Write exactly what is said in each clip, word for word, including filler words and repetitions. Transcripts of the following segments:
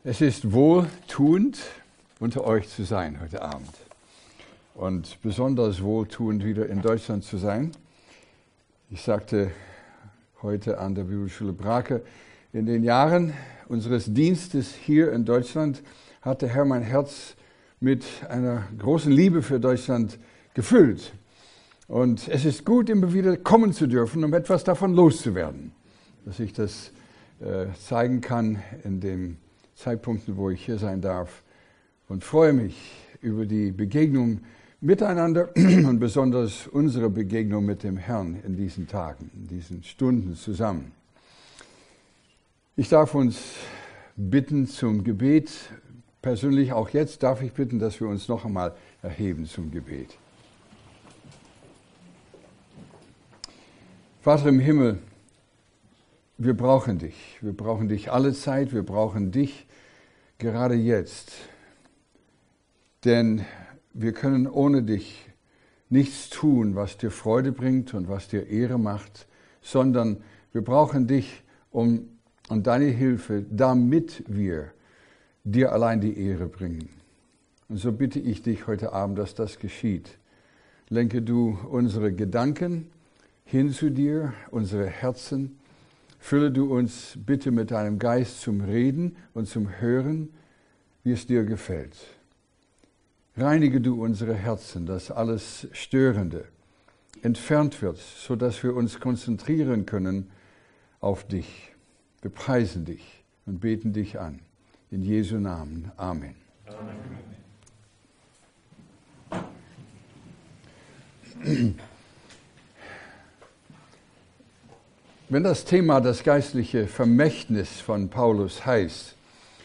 Es ist wohltuend, unter euch zu sein heute Abend. Und besonders wohltuend, wieder in Deutschland zu sein. Ich sagte heute an der Bibelschule Brake, in den Jahren unseres Dienstes hier in Deutschland hat der Herr mein Herz mit einer großen Liebe für Deutschland gefüllt. Und es ist gut, immer wieder kommen zu dürfen, um etwas davon loszuwerden. Dass ich das äh, zeigen kann in den Zeitpunkten, wo ich hier sein darf. Und freue mich über die Begegnung miteinander und besonders unsere Begegnung mit dem Herrn in diesen Tagen, in diesen Stunden zusammen. Ich darf uns bitten zum Gebet. Persönlich auch jetzt darf ich bitten, dass wir uns noch einmal erheben zum Gebet. Vater im Himmel, wir brauchen dich. Wir brauchen dich alle Zeit. Wir brauchen dich gerade jetzt. Denn wir können ohne dich nichts tun, was dir Freude bringt und was dir Ehre macht, sondern wir brauchen dich um, und deine Hilfe, damit wir dir allein die Ehre bringen. Und so bitte ich dich heute Abend, dass das geschieht. Lenke du unsere Gedanken hin zu dir, unsere Herzen. Fülle du uns bitte mit deinem Geist zum Reden und zum Hören, wie es dir gefällt. Reinige du unsere Herzen, dass alles Störende entfernt wird, sodass wir uns konzentrieren können auf dich. Wir preisen dich und beten dich an. In Jesu Namen. Amen. Amen. Wenn das Thema das geistliche Vermächtnis von Paulus heißt,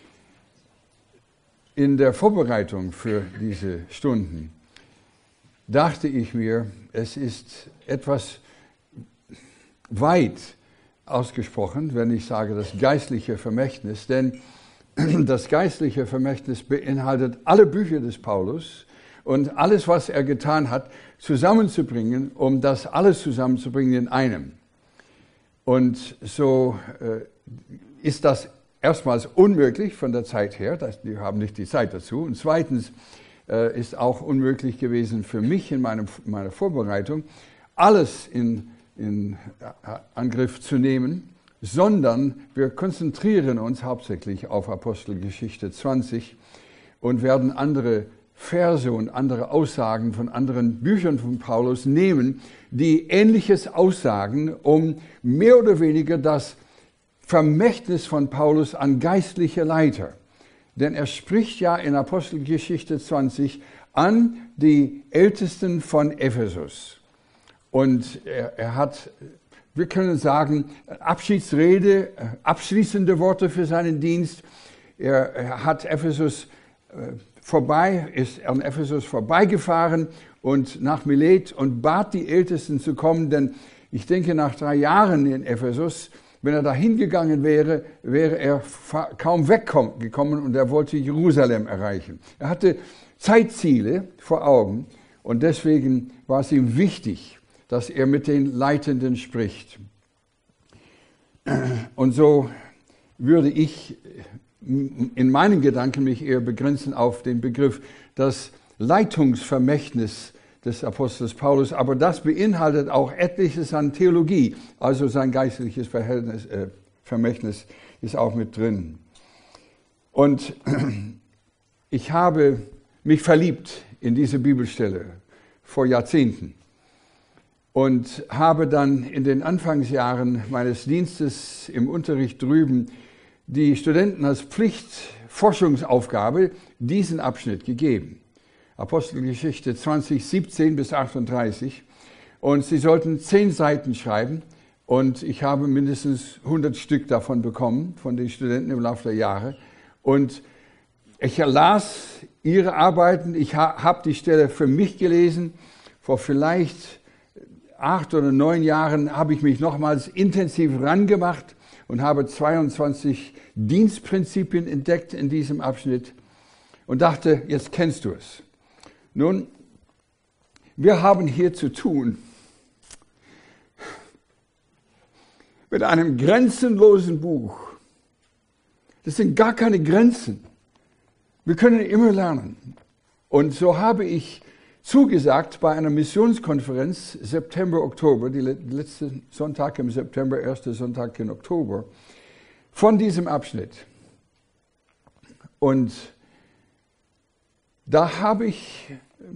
in der Vorbereitung für diese Stunden dachte ich mir, es ist etwas weit ausgesprochen, wenn ich sage das geistliche Vermächtnis, denn das geistliche Vermächtnis beinhaltet alle Bücher des Paulus und alles, was er getan hat, zusammenzubringen, um das alles zusammenzubringen in einem. Und so äh, ist das erstmals unmöglich von der Zeit her, das, die haben nicht die Zeit dazu. Und zweitens äh, ist auch unmöglich gewesen für mich in meinem, meiner Vorbereitung, alles in, in Angriff zu nehmen, sondern wir konzentrieren uns hauptsächlich auf Apostelgeschichte zwanzig und werden andere Verse und andere Aussagen von anderen Büchern von Paulus nehmen, die Ähnliches aussagen, um mehr oder weniger das Vermächtnis von Paulus an geistliche Leiter. Denn er spricht ja in Apostelgeschichte zwanzig an die Ältesten von Ephesus. Und er, er hat, wir können sagen, Abschiedsrede, abschließende Worte für seinen Dienst. Er, er hat Ephesus äh, vorbei, ist an Ephesus vorbeigefahren und nach Milet und bat die Ältesten zu kommen, denn ich denke, nach drei Jahren in Ephesus, wenn er da hingegangen wäre, wäre er kaum weggekommen und er wollte Jerusalem erreichen. Er hatte Zeitziele vor Augen und deswegen war es ihm wichtig, dass er mit den Leitenden spricht. Und so würde ich in meinen Gedanken mich eher begrenzen auf den Begriff das Leitungsvermächtnis des Apostels Paulus, aber das beinhaltet auch etliches an Theologie, also sein geistliches Verhältnis, äh, Vermächtnis ist auch mit drin. Und ich habe mich verliebt in diese Bibelstelle vor Jahrzehnten und habe dann in den Anfangsjahren meines Dienstes im Unterricht drüben die Studenten als Pflichtforschungsaufgabe diesen Abschnitt gegeben. Apostelgeschichte zwanzig, siebzehn bis achtunddreißig. Und sie sollten zehn Seiten schreiben. Und ich habe mindestens hundert Stück davon bekommen, von den Studenten im Laufe der Jahre. Und ich las ihre Arbeiten. Ich habe die Stelle für mich gelesen. Vor vielleicht acht oder neun Jahren habe ich mich nochmals intensiv rangemacht und habe zweiundzwanzig Dienstprinzipien entdeckt in diesem Abschnitt und dachte, jetzt kennst du es. Nun, wir haben hier zu tun mit einem grenzenlosen Buch, Das sind gar keine Grenzen. Wir können immer lernen. Und so habe ich zugesagt bei einer Missionskonferenz September, Oktober, die letzte Sonntag im September, erste Sonntag im Oktober, von diesem Abschnitt. Und da habe ich,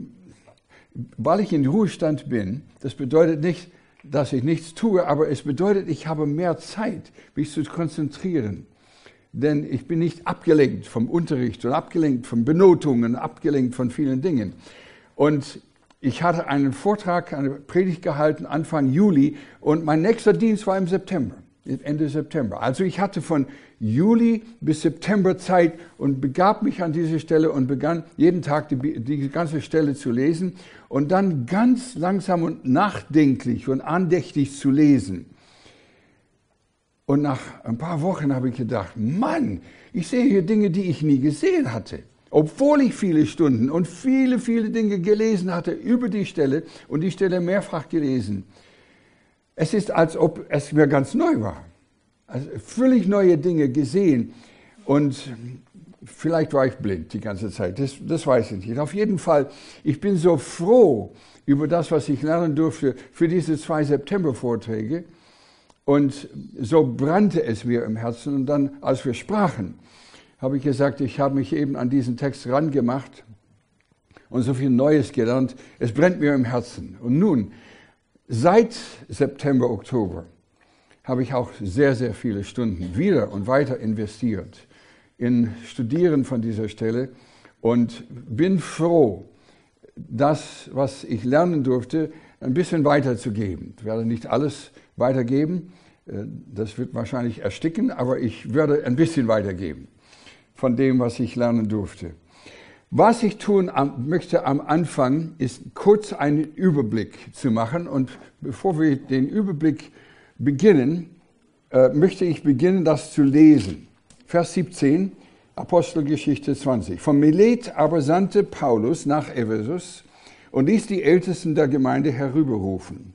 weil ich in Ruhestand bin, das bedeutet nicht, dass ich nichts tue, aber es bedeutet, ich habe mehr Zeit, mich zu konzentrieren. Denn ich bin nicht abgelenkt vom Unterricht und abgelenkt von Benotungen, abgelenkt von vielen Dingen. Und ich hatte einen Vortrag, eine Predigt gehalten Anfang Juli und mein nächster Dienst war im September, Ende September. Also ich hatte von Juli bis September Zeit und begab mich an diese Stelle und begann jeden Tag die, die ganze Stelle zu lesen und dann ganz langsam und nachdenklich und andächtig zu lesen. Und nach ein paar Wochen habe ich gedacht, Mann, ich sehe hier Dinge, die ich nie gesehen hatte. Obwohl ich viele Stunden und viele, viele Dinge gelesen hatte über die Stelle und die Stelle mehrfach gelesen. Es ist, als ob es mir ganz neu war. Also völlig neue Dinge gesehen. Und vielleicht war ich blind die ganze Zeit, das, das weiß ich nicht. Auf jeden Fall, ich bin so froh über das, was ich lernen durfte für diese zwei September-Vorträge. Und so brannte es mir im Herzen. Und dann, als wir sprachen, habe ich gesagt, ich habe mich eben an diesen Text rangemacht und so viel Neues gelernt. Es brennt mir im Herzen. Und nun, seit September, Oktober, habe ich auch sehr, sehr viele Stunden wieder und weiter investiert in Studieren von dieser Stelle und bin froh, das, was ich lernen durfte, ein bisschen weiterzugeben. Ich werde nicht alles weitergeben, das wird wahrscheinlich ersticken, aber ich werde ein bisschen weitergeben von dem, was ich lernen durfte. Was ich tun am, möchte am Anfang, ist kurz einen Überblick zu machen. Und bevor wir den Überblick beginnen, äh, möchte ich beginnen, das zu lesen. Vers siebzehn, Apostelgeschichte zwanzig. Von Milet aber sandte Paulus nach Ephesus und ließ die Ältesten der Gemeinde herüberrufen.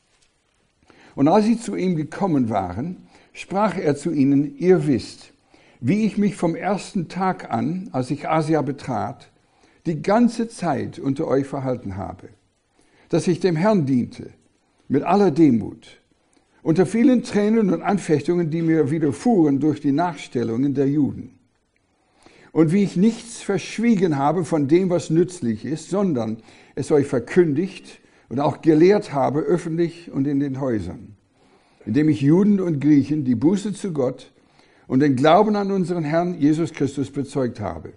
Und als sie zu ihm gekommen waren, sprach er zu ihnen, ihr wisst, wie ich mich vom ersten Tag an, als ich Asia betrat, die ganze Zeit unter euch verhalten habe, dass ich dem Herrn diente, mit aller Demut, unter vielen Tränen und Anfechtungen, die mir widerfuhren durch die Nachstellungen der Juden. Und wie ich nichts verschwiegen habe von dem, was nützlich ist, sondern es euch verkündigt und auch gelehrt habe, öffentlich und in den Häusern, indem ich Juden und Griechen die Buße zu Gott und den Glauben an unseren Herrn Jesus Christus bezeugt habe.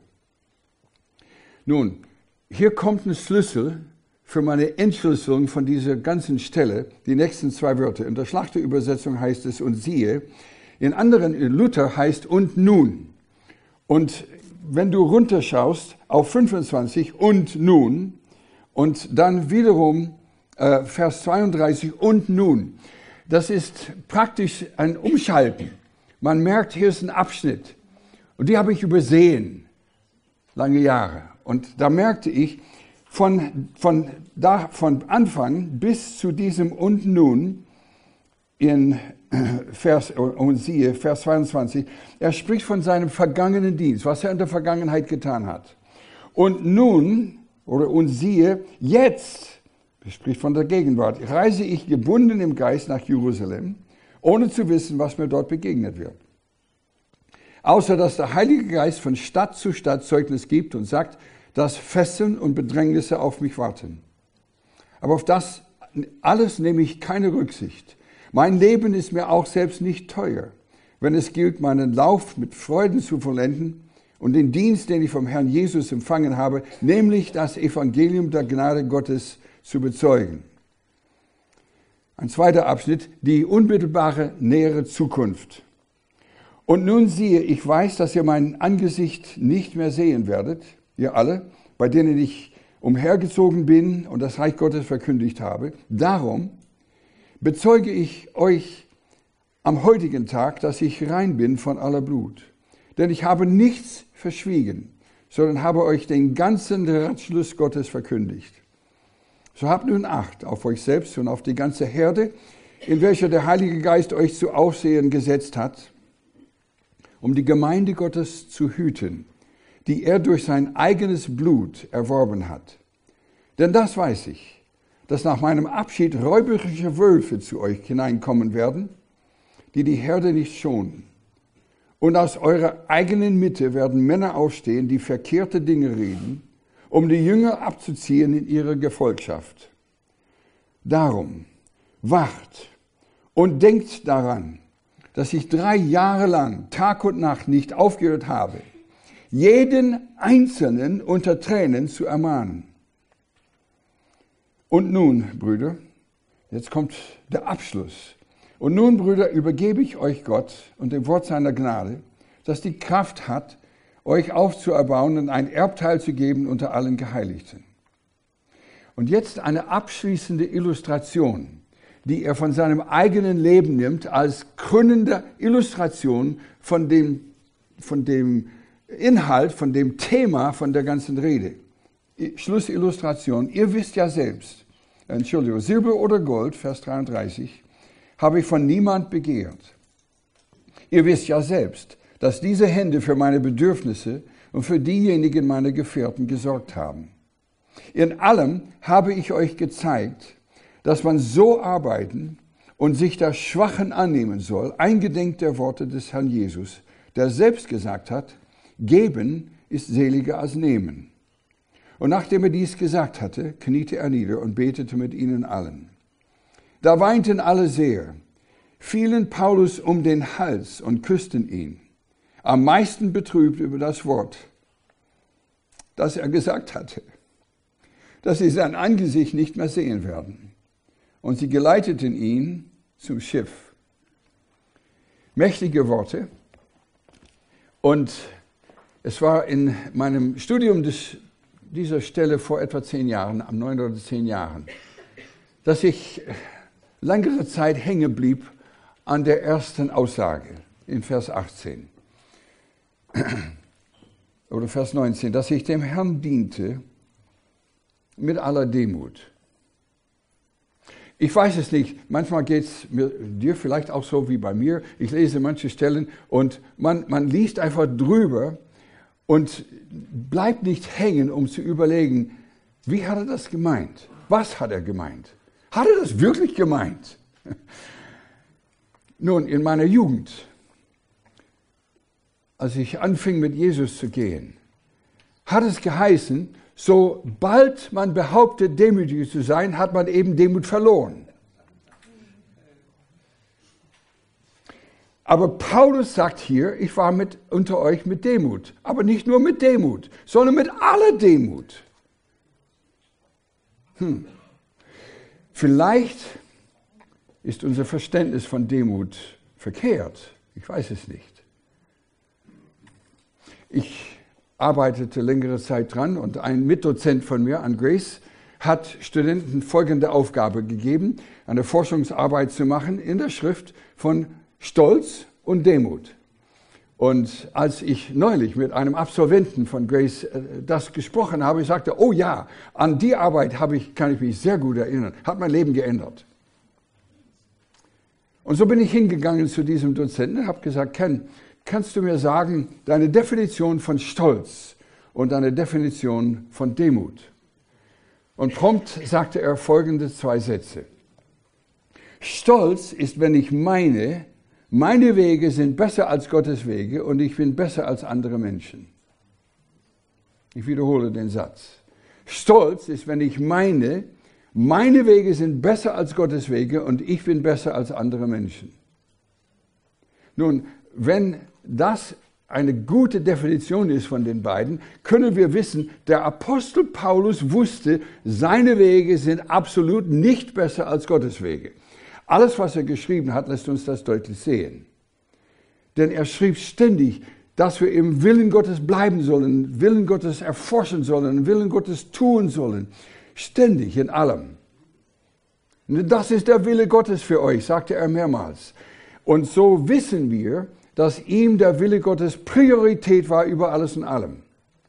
Nun, hier kommt ein Schlüssel für meine Entschlüsselung von dieser ganzen Stelle, die nächsten zwei Wörter. In der Schlachterübersetzung heißt es und siehe, in anderen, in Luther heißt und nun. Und wenn du runterschaust auf fünfundzwanzig und nun und dann wiederum äh, Vers zweiunddreißig und nun, das ist praktisch ein Umschalten. Man merkt, hier ist ein Abschnitt und die habe ich übersehen, lange Jahre. Und da merkte ich, von, von, da, von Anfang bis zu diesem und nun, in Vers, und siehe, Vers zweiundzwanzig, er spricht von seinem vergangenen Dienst, was er in der Vergangenheit getan hat. Und nun, oder und siehe, jetzt, er spricht von der Gegenwart, reise ich gebunden im Geist nach Jerusalem, ohne zu wissen, was mir dort begegnet wird. Außer dass der Heilige Geist von Stadt zu Stadt Zeugnis gibt und sagt, dass Fesseln und Bedrängnisse auf mich warten. Aber auf das alles nehme ich keine Rücksicht. Mein Leben ist mir auch selbst nicht teuer, wenn es gilt, meinen Lauf mit Freuden zu vollenden und den Dienst, den ich vom Herrn Jesus empfangen habe, nämlich das Evangelium der Gnade Gottes zu bezeugen. Ein zweiter Abschnitt, die unmittelbare nähere Zukunft. Und nun siehe, ich weiß, dass ihr mein Angesicht nicht mehr sehen werdet, ihr alle, bei denen ich umhergezogen bin und das Reich Gottes verkündigt habe. Darum bezeuge ich euch am heutigen Tag, dass ich rein bin von aller Blut. Denn ich habe nichts verschwiegen, sondern habe euch den ganzen Ratschluss Gottes verkündigt. So habt nun Acht auf euch selbst und auf die ganze Herde, in welcher der Heilige Geist euch zu Aufsehen gesetzt hat. um die Gemeinde Gottes zu hüten, die er durch sein eigenes Blut erworben hat. Denn das weiß ich, dass nach meinem Abschied räuberische Wölfe zu euch hineinkommen werden, die die Herde nicht schonen. Und aus eurer eigenen Mitte werden Männer aufstehen, die verkehrte Dinge reden, um die Jünger abzuziehen in ihre Gefolgschaft. Darum wacht und denkt daran, dass ich drei Jahre lang Tag und Nacht nicht aufgehört habe, jeden Einzelnen unter Tränen zu ermahnen. Und nun, Brüder, jetzt kommt der Abschluss. Und nun, Brüder, übergebe ich euch Gott und dem Wort seiner Gnade, das die Kraft hat, euch aufzuerbauen und ein Erbteil zu geben unter allen Geheiligten. Und jetzt eine abschließende Illustration, die er von seinem eigenen Leben nimmt, als krönende Illustration von dem, von dem Inhalt, von dem Thema von der ganzen Rede. Schlussillustration, ihr wisst ja selbst, Entschuldigung, Silber oder Gold, Vers dreiunddreißig, habe ich von niemand begehrt. Ihr wisst ja selbst, dass diese Hände für meine Bedürfnisse und für diejenigen meiner Gefährten gesorgt haben. In allem habe ich euch gezeigt, dass man so arbeiten und sich der Schwachen annehmen soll, eingedenk der Worte des Herrn Jesus, der selbst gesagt hat, geben ist seliger als nehmen. Und nachdem er dies gesagt hatte, kniete er nieder und betete mit ihnen allen. Da weinten alle sehr, fielen Paulus um den Hals und küssten ihn, am meisten betrübt über das Wort, das er gesagt hatte, dass sie sein Angesicht nicht mehr sehen werden. Und sie geleiteten ihn zum Schiff. Mächtige Worte. Und es war in meinem Studium des, dieser Stelle vor etwa zehn Jahren, am neun oder zehn Jahren, dass ich längere Zeit hängen blieb an der ersten Aussage in Vers achtzehn oder Vers neunzehn, dass ich dem Herrn diente mit aller Demut. Ich weiß es nicht, manchmal geht es dir vielleicht auch so wie bei mir. Ich lese manche Stellen und man, man liest einfach drüber und bleibt nicht hängen, um zu überlegen, wie hat er das gemeint? Was hat er gemeint? Hat er das wirklich gemeint? Nun, in meiner Jugend, als ich anfing mit Jesus zu gehen, hat es geheißen, sobald man behauptet, demütig zu sein, hat man eben Demut verloren. Aber Paulus sagt hier, ich war mit, unter euch mit Demut. Aber nicht nur mit Demut, sondern mit aller Demut. Hm. Vielleicht ist unser Verständnis von Demut verkehrt. Ich weiß es nicht. Ich arbeitete längere Zeit dran und ein Mitdozent von mir an Grace hat Studenten folgende Aufgabe gegeben, eine Forschungsarbeit zu machen in der Schrift von Stolz und Demut. Und als ich neulich mit einem Absolventen von Grace das gesprochen habe, ich sagte, oh ja, an die Arbeit habe ich, kann ich mich sehr gut erinnern, hat mein Leben geändert. Und so bin ich hingegangen zu diesem Dozenten und habe gesagt, Ken, kannst du mir sagen, deine Definition von Stolz und deine Definition von Demut? Und prompt sagte er folgende zwei Sätze. Stolz ist, wenn ich meine, meine Wege sind besser als Gottes Wege und ich bin besser als andere Menschen. Ich wiederhole den Satz. Stolz ist, wenn ich meine, meine Wege sind besser als Gottes Wege und ich bin besser als andere Menschen. Nun, wenn das eine gute Definition ist von den beiden, können wir wissen, der Apostel Paulus wusste, seine Wege sind absolut nicht besser als Gottes Wege. Alles, was er geschrieben hat, lässt uns das deutlich sehen. Denn er schrieb ständig, dass wir im Willen Gottes bleiben sollen, Willen Gottes erforschen sollen, Willen Gottes tun sollen. Ständig in allem. Das ist der Wille Gottes für euch, sagte er mehrmals. Und so wissen wir, dass ihm der Wille Gottes Priorität war über alles und allem.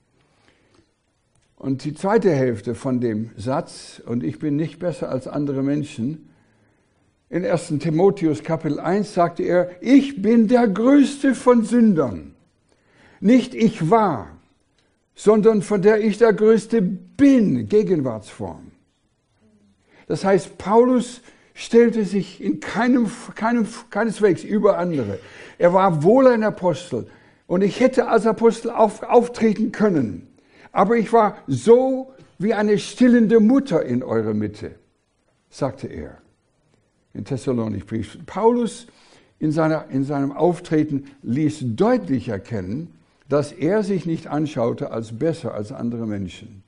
Und die zweite Hälfte von dem Satz, und ich bin nicht besser als andere Menschen, In ersten Timotheus Kapitel eins sagte er, ich bin der größte von Sündern. Nicht ich war, sondern von der ich der größte bin, Gegenwartsform. Das heißt, Paulus stellte sich in keinem, keinem, keineswegs über andere. Er war wohl ein Apostel und ich hätte als Apostel auf, auftreten können. Aber ich war so wie eine stillende Mutter in eurer Mitte, sagte er in Thessalonicherbrief. Paulus in, seiner, in seinem Auftreten ließ deutlich erkennen, dass er sich nicht anschaute als besser als andere Menschen.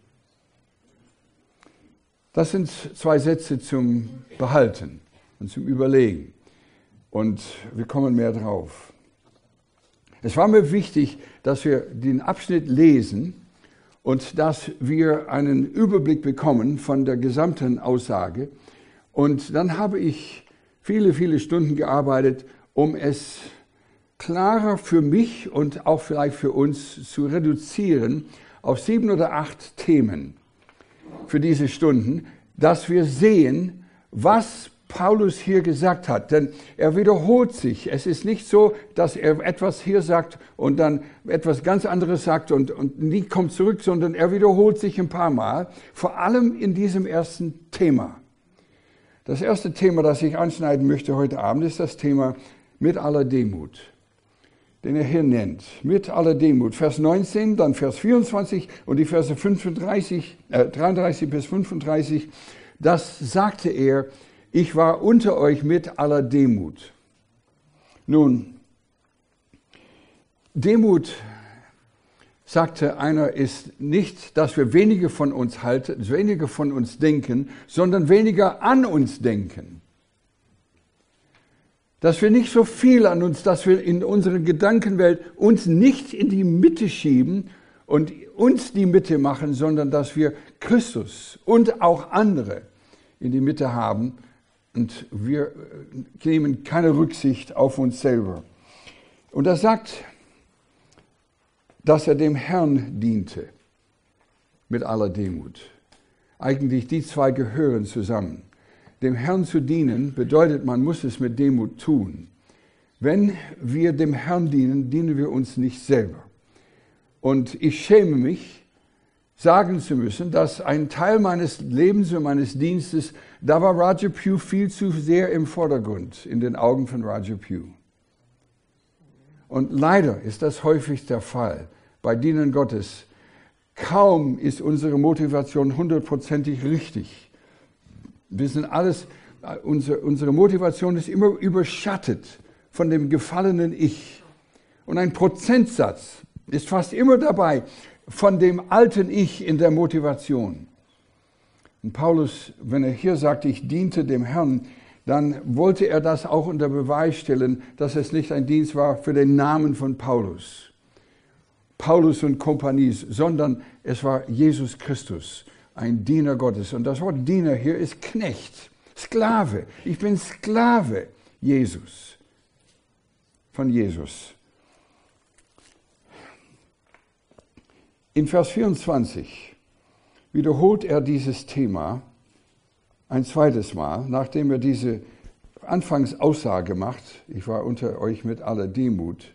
Das sind zwei Sätze zum Behalten und zum Überlegen. Und wir kommen mehr drauf. Es war mir wichtig, dass wir den Abschnitt lesen und dass wir einen Überblick bekommen von der gesamten Aussage. Und dann habe ich viele, viele Stunden gearbeitet, um es klarer für mich und auch vielleicht für uns zu reduzieren auf sieben oder acht Themen für diese Stunden, dass wir sehen, was Paulus hier gesagt hat. Denn er wiederholt sich. Es ist nicht so, dass er etwas hier sagt und dann etwas ganz anderes sagt und, und nie kommt zurück, sondern er wiederholt sich ein paar Mal, vor allem in diesem ersten Thema. Das erste Thema, das ich anschneiden möchte heute Abend, ist das Thema mit aller Demut, den er hier nennt. Mit aller Demut. Vers neunzehn, dann Vers vierundzwanzig und die Verse fünfunddreißig, äh, dreiunddreißig bis fünfunddreißig. Das sagte er, ich war unter euch mit aller Demut. Nun, Demut, sagte einer, ist nicht, dass wir weniger von uns halten, weniger von uns denken, sondern weniger an uns denken. Dass wir nicht so viel an uns, dass wir in unserer Gedankenwelt uns nicht in die Mitte schieben und uns die Mitte machen, sondern dass wir Christus und auch andere in die Mitte haben und wir nehmen keine Rücksicht auf uns selber. Und er sagt, dass er dem Herrn diente mit aller Demut. Eigentlich die zwei gehören zusammen. Dem Herrn zu dienen bedeutet, man muss es mit Demut tun. Wenn wir dem Herrn dienen, dienen wir uns nicht selber. Und ich schäme mich, sagen zu müssen, dass ein Teil meines Lebens und meines Dienstes, da war Roger Pugh viel zu sehr im Vordergrund in den Augen von Roger Pugh. Und leider ist das häufig der Fall bei Dienern Gottes. Kaum ist unsere Motivation hundertprozentig richtig. Wir sind alles, unsere, unsere Motivation ist immer überschattet von dem gefallenen Ich. Und ein Prozentsatz ist fast immer dabei von dem alten Ich in der Motivation. Und Paulus, wenn er hier sagt, ich diente dem Herrn, dann wollte er das auch unter Beweis stellen, dass es nicht ein Dienst war für den Namen von Paulus, Paulus und Kompanie, sondern es war Jesus Christus, ein Diener Gottes. Und das Wort Diener hier ist Knecht, Sklave. Ich bin Sklave Jesus, von Jesus. In Vers vierundzwanzig wiederholt er dieses Thema ein zweites Mal, nachdem er diese Anfangsaussage macht, ich war unter euch mit aller Demut.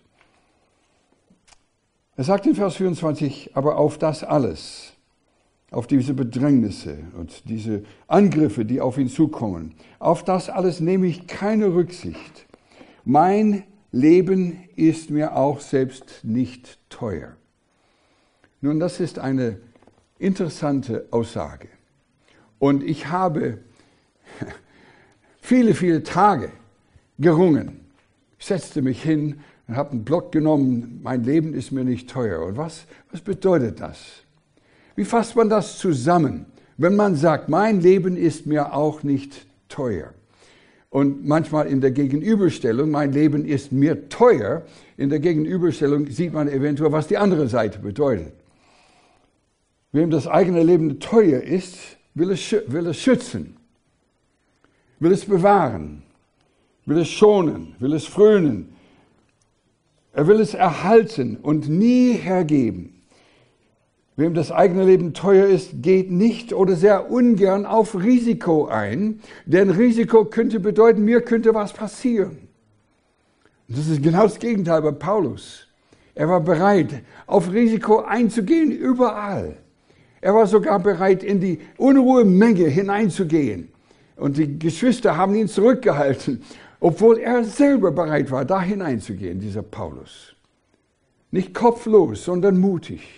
Er sagt in Vers vierundzwanzig, aber auf das alles, auf diese Bedrängnisse und diese Angriffe, die auf ihn zukommen, auf das alles nehme ich keine Rücksicht. Mein Leben ist mir auch selbst nicht teuer. Nun, das ist eine interessante Aussage. Und ich habe viele, viele Tage gerungen. Ich setzte mich hin und habe einen Block genommen, mein Leben ist mir nicht teuer. Und was, was bedeutet das? Wie fasst man das zusammen, wenn man sagt, mein Leben ist mir auch nicht teuer? Und manchmal in der Gegenüberstellung, mein Leben ist mir teuer, in der Gegenüberstellung sieht man eventuell, was die andere Seite bedeutet. Wem das eigene Leben teuer ist, will es, will es schützen, will es bewahren, will es schonen, will es frönen. Er will es erhalten und nie hergeben. Wem das eigene Leben teuer ist, geht nicht oder sehr ungern auf Risiko ein, denn Risiko könnte bedeuten, mir könnte was passieren. Und das ist genau das Gegenteil bei Paulus. Er war bereit, auf Risiko einzugehen, überall. Er war sogar bereit, in die Unruhemenge hineinzugehen. Und die Geschwister haben ihn zurückgehalten, obwohl er selber bereit war, da hineinzugehen, dieser Paulus. Nicht kopflos, sondern mutig.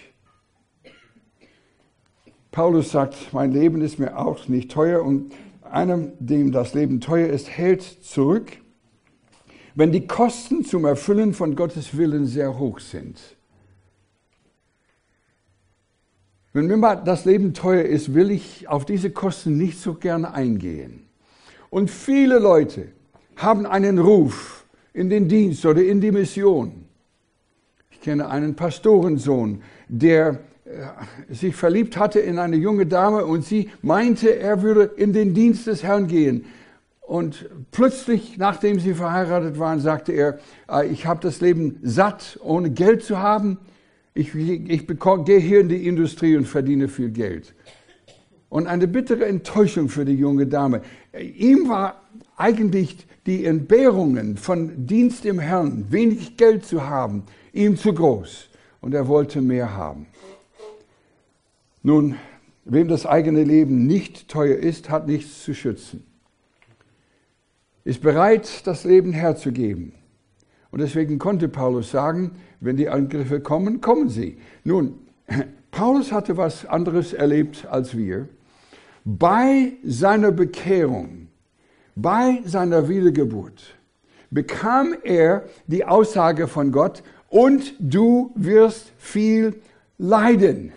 Paulus sagt, mein Leben ist mir auch nicht teuer und einem, dem das Leben teuer ist, hält zurück, wenn die Kosten zum Erfüllen von Gottes Willen sehr hoch sind. Wenn mir mal das Leben teuer ist, will ich auf diese Kosten nicht so gerne eingehen. Und viele Leute haben einen Ruf in den Dienst oder in die Mission. Ich kenne einen Pastorensohn, der äh, sich verliebt hatte in eine junge Dame und sie meinte, er würde in den Dienst des Herrn gehen. Und plötzlich, nachdem sie verheiratet waren, sagte er, äh, ich habe das Leben satt, ohne Geld zu haben. Ich, ich bekomme, gehe hier in die Industrie und verdiene viel Geld. Und eine bittere Enttäuschung für die junge Dame. Ihm war eigentlich die Entbehrungen von Dienst im Herrn, wenig Geld zu haben, ihm zu groß. Und er wollte mehr haben. Nun, wem das eigene Leben nicht teuer ist, hat nichts zu schützen. Ist bereit, das Leben herzugeben. Und deswegen konnte Paulus sagen, wenn die Angriffe kommen, kommen sie. Nun, Paulus hatte was anderes erlebt als wir. Bei seiner Bekehrung, bei seiner Wiedergeburt, bekam er die Aussage von Gott, und du wirst viel leiden.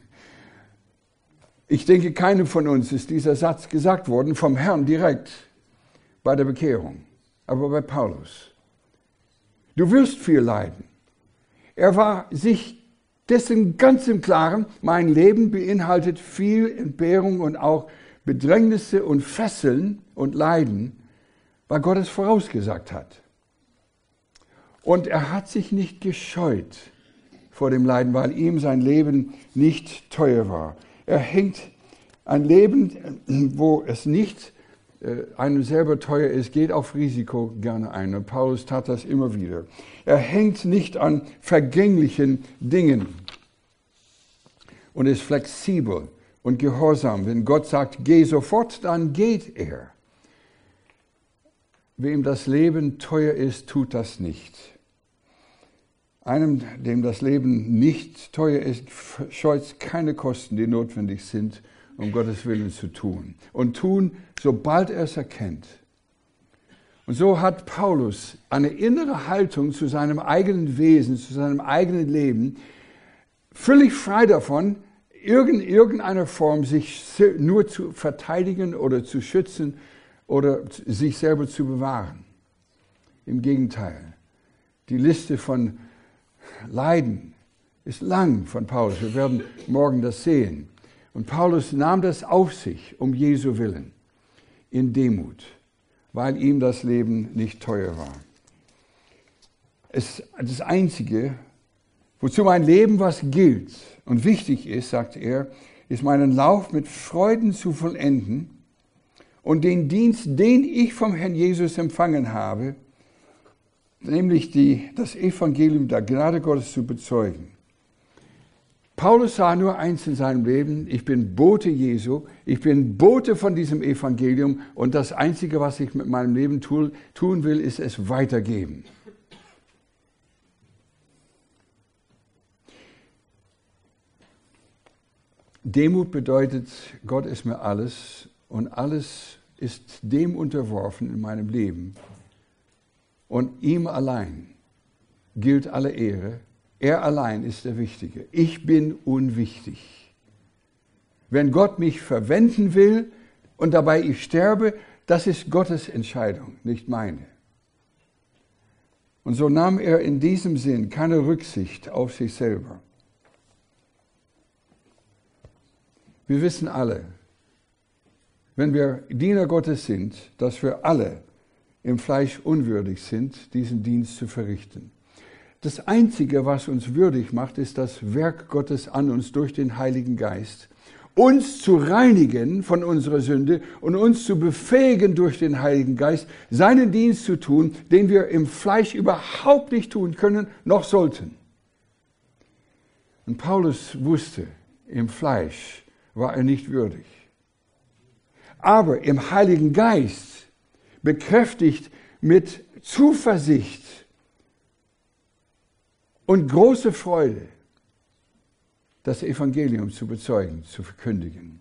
Ich denke, keinem von uns ist dieser Satz gesagt worden, vom Herrn direkt bei der Bekehrung, aber bei Paulus. Du wirst viel leiden. Er war sich dessen ganz im Klaren, mein Leben beinhaltet viel Entbehrung und auch Bedrängnisse und Fesseln und Leiden, weil Gott es vorausgesagt hat. Und er hat sich nicht gescheut vor dem Leiden, weil ihm sein Leben nicht teuer war. Er hängt ein Leben, wo es nicht äh, einem selber teuer ist, geht auf Risiko gerne ein. Und Paulus tat das immer wieder. Er hängt nicht an vergänglichen Dingen und ist flexibel und gehorsam. Wenn Gott sagt, geh sofort, dann geht er. Wem das Leben teuer ist, tut das nicht. Einem, dem das Leben nicht teuer ist, scheut keine Kosten, die notwendig sind, um Gottes Willen zu tun. Und tun, sobald er es erkennt. Und so hat Paulus eine innere Haltung zu seinem eigenen Wesen, zu seinem eigenen Leben, völlig frei davon, in irgendeiner Form sich nur zu verteidigen oder zu schützen oder sich selber zu bewahren. Im Gegenteil, die Liste von Leiden ist lang von Paulus. Wir werden morgen das sehen. Und Paulus nahm das auf sich, um Jesu willen, in Demut, weil ihm das Leben nicht teuer war. Es, das Einzige, wozu mein Leben was gilt und wichtig ist, sagt er, ist meinen Lauf mit Freuden zu vollenden und den Dienst, den ich vom Herrn Jesus empfangen habe, nämlich die, das Evangelium der Gnade Gottes zu bezeugen. Paulus sah nur eins in seinem Leben, ich bin Bote Jesu, ich bin Bote von diesem Evangelium und das Einzige, was ich mit meinem Leben tun will, ist es weitergeben. Demut bedeutet, Gott ist mir alles und alles ist dem unterworfen in meinem Leben. Und ihm allein gilt alle Ehre. Er allein ist der Wichtige. Ich bin unwichtig. Wenn Gott mich verwenden will und dabei ich sterbe, das ist Gottes Entscheidung, nicht meine. Und so nahm er in diesem Sinn keine Rücksicht auf sich selber. Wir wissen alle, wenn wir Diener Gottes sind, dass wir alle im Fleisch unwürdig sind, diesen Dienst zu verrichten. Das Einzige, was uns würdig macht, ist das Werk Gottes an uns durch den Heiligen Geist, uns zu reinigen von unserer Sünde und uns zu befähigen durch den Heiligen Geist, seinen Dienst zu tun, den wir im Fleisch überhaupt nicht tun können, noch sollten. Und Paulus wusste, im Fleisch war er nicht würdig. Aber im Heiligen Geist, bekräftigt mit Zuversicht und große Freude, das Evangelium zu bezeugen, zu verkündigen.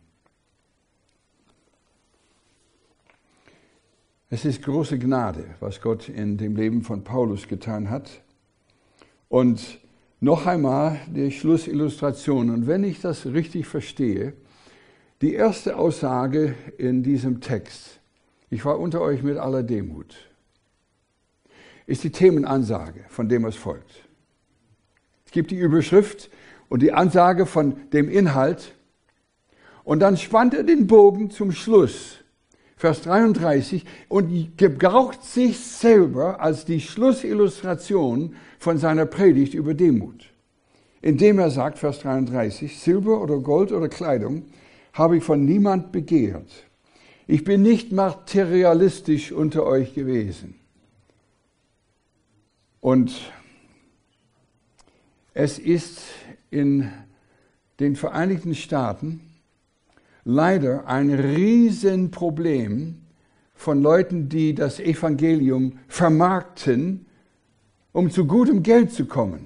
Es ist große Gnade, was Gott in dem Leben von Paulus getan hat. Und noch einmal die Schlussillustration. Und wenn ich das richtig verstehe, die erste Aussage in diesem Text, ich war unter euch mit aller Demut, ist die Themenansage, von dem es folgt. Es gibt die Überschrift und die Ansage von dem Inhalt. Und dann spannt er den Bogen zum Schluss, Vers dreiunddreißig, und gebraucht sich selber als die Schlussillustration von seiner Predigt über Demut. Indem er sagt, Vers dreiunddreißig, Silber oder Gold oder Kleidung habe ich von niemand begehrt. Ich bin nicht materialistisch unter euch gewesen. Und es ist in den Vereinigten Staaten leider ein Riesenproblem von Leuten, die das Evangelium vermarkten, um zu gutem Geld zu kommen.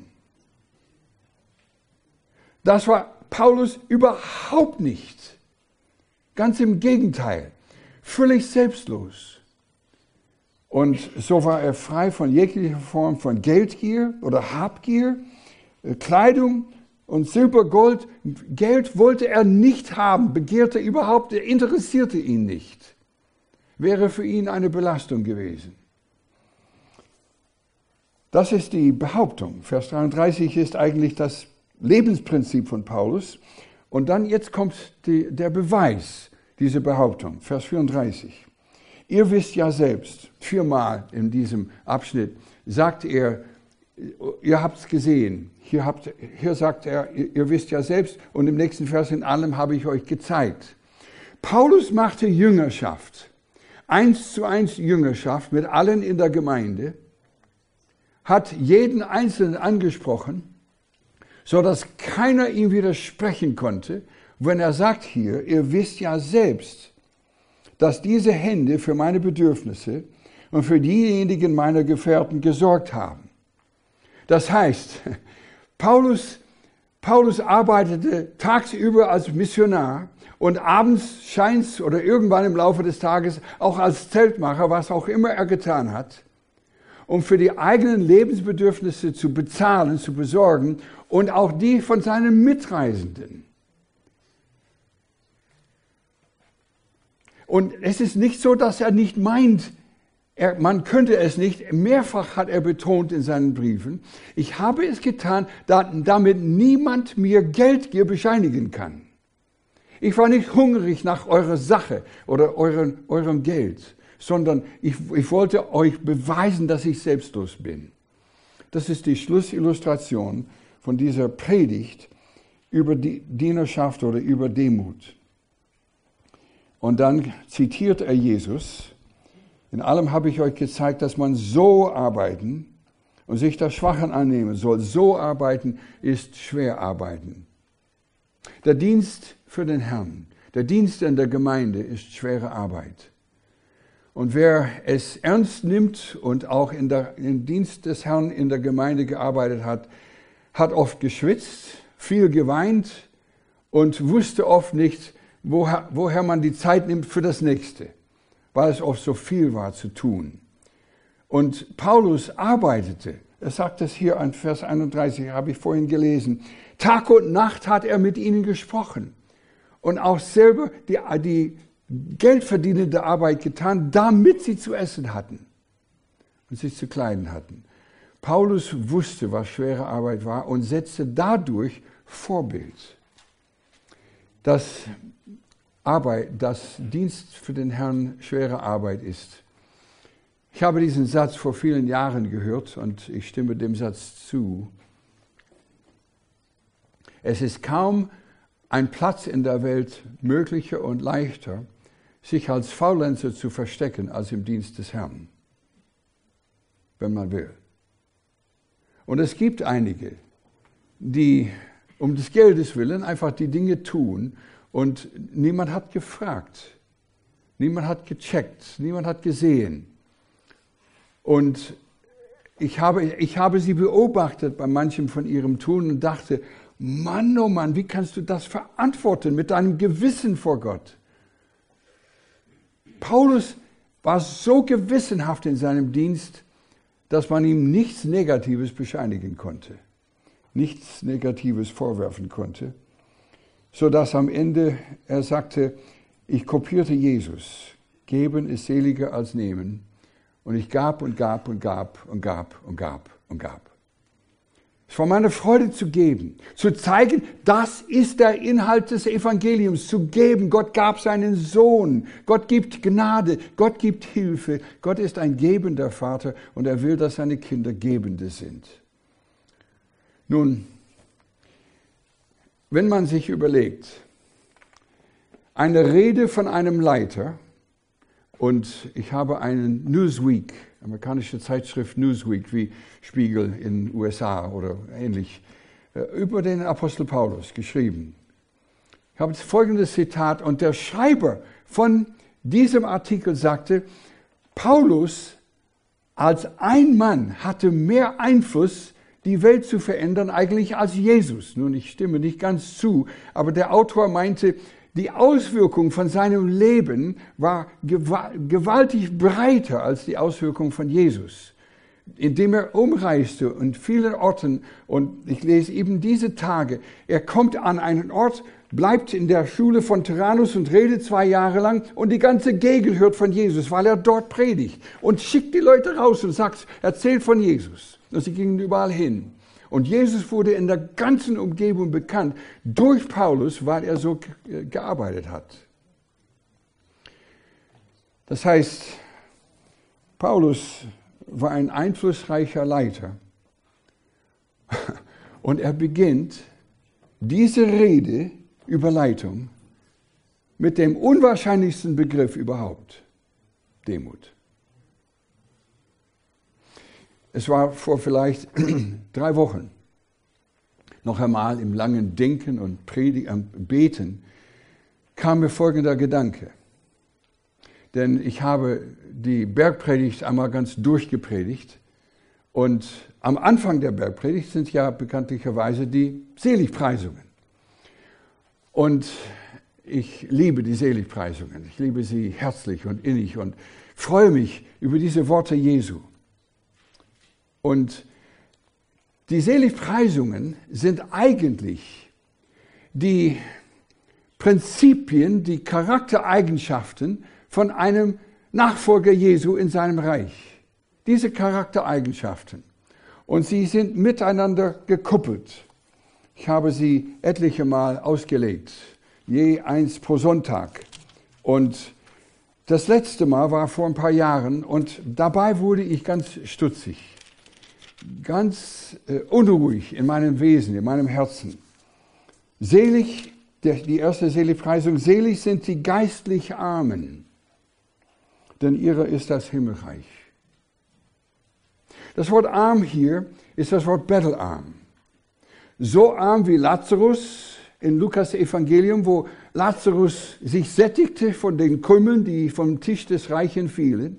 Das war Paulus überhaupt nicht. Ganz im Gegenteil, völlig selbstlos. Und so war er frei von jeglicher Form von Geldgier oder Habgier, Kleidung und Silber, Gold. Geld wollte er nicht haben, begehrte überhaupt, interessierte ihn nicht. Wäre für ihn eine Belastung gewesen. Das ist die Behauptung. Vers dreiunddreißig ist eigentlich das Lebensprinzip von Paulus. Und dann jetzt kommt die, der Beweis dieser Behauptung. Vers vierunddreißig. Ihr wisst ja selbst, viermal in diesem Abschnitt sagt er, ihr habt es gesehen. Hier, habt, hier sagt er, ihr, ihr wisst ja selbst. Und im nächsten Vers, in allem habe ich euch gezeigt. Paulus machte Jüngerschaft. Eins zu eins Jüngerschaft mit allen in der Gemeinde. Hat jeden Einzelnen angesprochen, sodass keiner ihm widersprechen konnte, wenn er sagt hier, ihr wisst ja selbst, dass diese Hände für meine Bedürfnisse und für diejenigen meiner Gefährten gesorgt haben. Das heißt, Paulus, Paulus arbeitete tagsüber als Missionar und abends scheint oder irgendwann im Laufe des Tages auch als Zeltmacher, was auch immer er getan hat, um für die eigenen Lebensbedürfnisse zu bezahlen, zu besorgen und auch die von seinen Mitreisenden. Und es ist nicht so, dass er nicht meint, er, man könnte es nicht. Mehrfach hat er betont in seinen Briefen, ich habe es getan, damit niemand mir Geldgier bescheinigen kann. Ich war nicht hungrig nach eurer Sache oder euren, eurem Geld, sondern ich, ich wollte euch beweisen, dass ich selbstlos bin. Das ist die Schlussillustration von dieser Predigt über die Dienerschaft oder über Demut. Und dann zitiert er Jesus, in allem habe ich euch gezeigt, dass man so arbeiten und sich der Schwachen annehmen soll. So arbeiten ist schwer arbeiten. Der Dienst für den Herrn, der Dienst in der Gemeinde ist schwere Arbeit. Und wer es ernst nimmt und auch in der, im Dienst des Herrn in der Gemeinde gearbeitet hat, hat oft geschwitzt, viel geweint und wusste oft nicht, woher, woher man die Zeit nimmt für das Nächste, weil es oft so viel war zu tun. Und Paulus arbeitete, er sagt es hier an Vers einunddreißig, habe ich vorhin gelesen, Tag und Nacht hat er mit ihnen gesprochen und auch selber die, die geldverdienende Arbeit getan, damit sie zu essen hatten und sich zu kleiden hatten. Paulus wusste, was schwere Arbeit war und setzte dadurch Vorbild. Dass Arbeit, dass Dienst für den Herrn schwere Arbeit ist. Ich habe diesen Satz vor vielen Jahren gehört und ich stimme dem Satz zu. Es ist kaum ein Platz in der Welt möglicher und leichter, sich als Faulenzer zu verstecken, als im Dienst des Herrn, wenn man will. Und es gibt einige, die um des Geldes willen einfach die Dinge tun und niemand hat gefragt, niemand hat gecheckt, niemand hat gesehen. Und ich habe, ich habe sie beobachtet bei manchem von ihrem Tun und dachte, Mann, oh Mann, wie kannst du das verantworten mit deinem Gewissen vor Gott? Paulus war so gewissenhaft in seinem Dienst, dass man ihm nichts Negatives bescheinigen konnte, nichts Negatives vorwerfen konnte, sodass am Ende er sagte, ich kopierte Jesus, geben ist seliger als nehmen, und ich gab und gab und gab und gab und gab und gab. Es war meine Freude zu geben, zu zeigen, das ist der Inhalt des Evangeliums, zu geben. Gott gab seinen Sohn, Gott gibt Gnade, Gott gibt Hilfe. Gott ist ein gebender Vater und er will, dass seine Kinder Gebende sind. Nun, wenn man sich überlegt, eine Rede von einem Leiter, und ich habe einen Newsweek, amerikanische Zeitschrift Newsweek, wie Spiegel in den U S A oder ähnlich, über den Apostel Paulus geschrieben. Ich habe folgendes Zitat, und der Schreiber von diesem Artikel sagte, Paulus als ein Mann hatte mehr Einfluss, die Welt zu verändern, eigentlich als Jesus. Nun, ich stimme nicht ganz zu, aber der Autor meinte, die Auswirkung von seinem Leben war gewaltig breiter als die Auswirkung von Jesus, indem er umreiste in vielen Orten. Und ich lese eben diese Tage, er kommt an einen Ort, bleibt in der Schule von Tyrannus und redet zwei Jahre lang und die ganze Gegend hört von Jesus, weil er dort predigt und schickt die Leute raus und sagt, erzählt von Jesus. Und sie gingen überall hin. Und Jesus wurde in der ganzen Umgebung bekannt durch Paulus, weil er so gearbeitet hat. Das heißt, Paulus war ein einflussreicher Leiter. Und er beginnt diese Rede über Leitung mit dem unwahrscheinlichsten Begriff überhaupt, Demut. Es war vor vielleicht drei Wochen, noch einmal im langen Denken und Predigen, Beten, kam mir folgender Gedanke. Denn ich habe die Bergpredigt einmal ganz durchgepredigt und am Anfang der Bergpredigt sind ja bekanntlicherweise die Seligpreisungen. Und ich liebe die Seligpreisungen, ich liebe sie herzlich und innig und freue mich über diese Worte Jesu. Und die Seligpreisungen sind eigentlich die Prinzipien, die Charaktereigenschaften von einem Nachfolger Jesu in seinem Reich. Diese Charaktereigenschaften. Und sie sind miteinander gekuppelt. Ich habe sie etliche Mal ausgelegt, je eins pro Sonntag. Und das letzte Mal war vor ein paar Jahren und dabei wurde ich ganz stutzig. Ganz äh, unruhig in meinem Wesen, in meinem Herzen. Selig, der, die erste Seligpreisung, selig sind die geistlich Armen, denn ihrer ist das Himmelreich. Das Wort arm hier ist das Wort bettelarm. So arm wie Lazarus in Lukas Evangelium, wo Lazarus sich sättigte von den Krümmeln, die vom Tisch des Reichen fielen.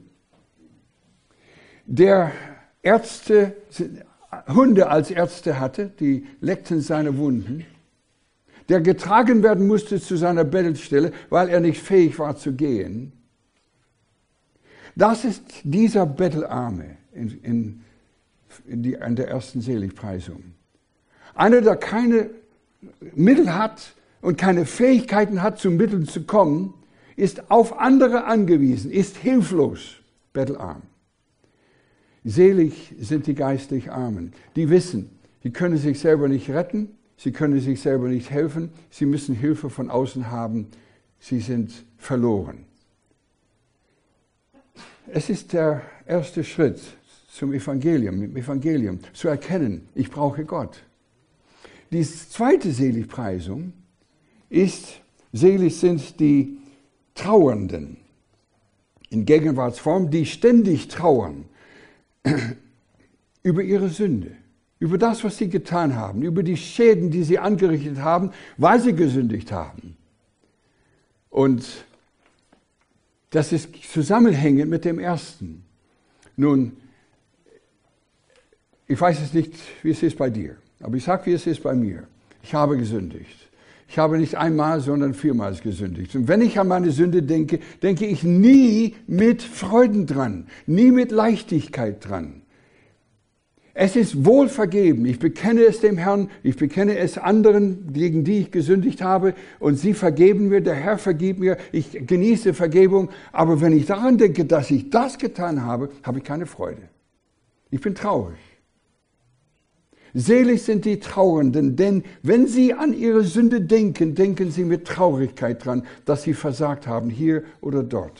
Der Ärzte, Hunde als Ärzte hatte, die leckten seine Wunden, der getragen werden musste zu seiner Bettstelle, weil er nicht fähig war zu gehen. Das ist dieser Bettelarme in, in, in, die, in der ersten Seligpreisung. Einer, der keine Mittel hat und keine Fähigkeiten hat, zu Mitteln zu kommen, ist auf andere angewiesen, ist hilflos, bettelarm. Selig sind die geistlich Armen, die wissen, sie können sich selber nicht retten, sie können sich selber nicht helfen, sie müssen Hilfe von außen haben, sie sind verloren. es ist der erste Schritt zum Evangelium, im Evangelium, zu erkennen, ich brauche Gott. Die zweite Seligpreisung ist, selig sind die Trauernden, in Gegenwartsform, die ständig trauern über ihre Sünde, über das, was sie getan haben, über die Schäden, die sie angerichtet haben, weil sie gesündigt haben. Und das ist zusammenhängend mit dem ersten. Nun, ich weiß es nicht, wie es ist bei dir, aber ich sage, wie es ist bei mir. Ich habe gesündigt. Ich habe nicht einmal, sondern viermal gesündigt. Und wenn ich an meine Sünde denke, denke ich nie mit Freuden dran, nie mit Leichtigkeit dran. Es ist wohl vergeben. Ich bekenne es dem Herrn, ich bekenne es anderen, gegen die ich gesündigt habe, und sie vergeben mir, der Herr vergibt mir, ich genieße Vergebung. Aber wenn ich daran denke, dass ich das getan habe, habe ich keine Freude. Ich bin traurig. Selig sind die Trauernden, denn wenn sie an ihre Sünde denken, denken sie mit Traurigkeit dran, dass sie versagt haben, hier oder dort.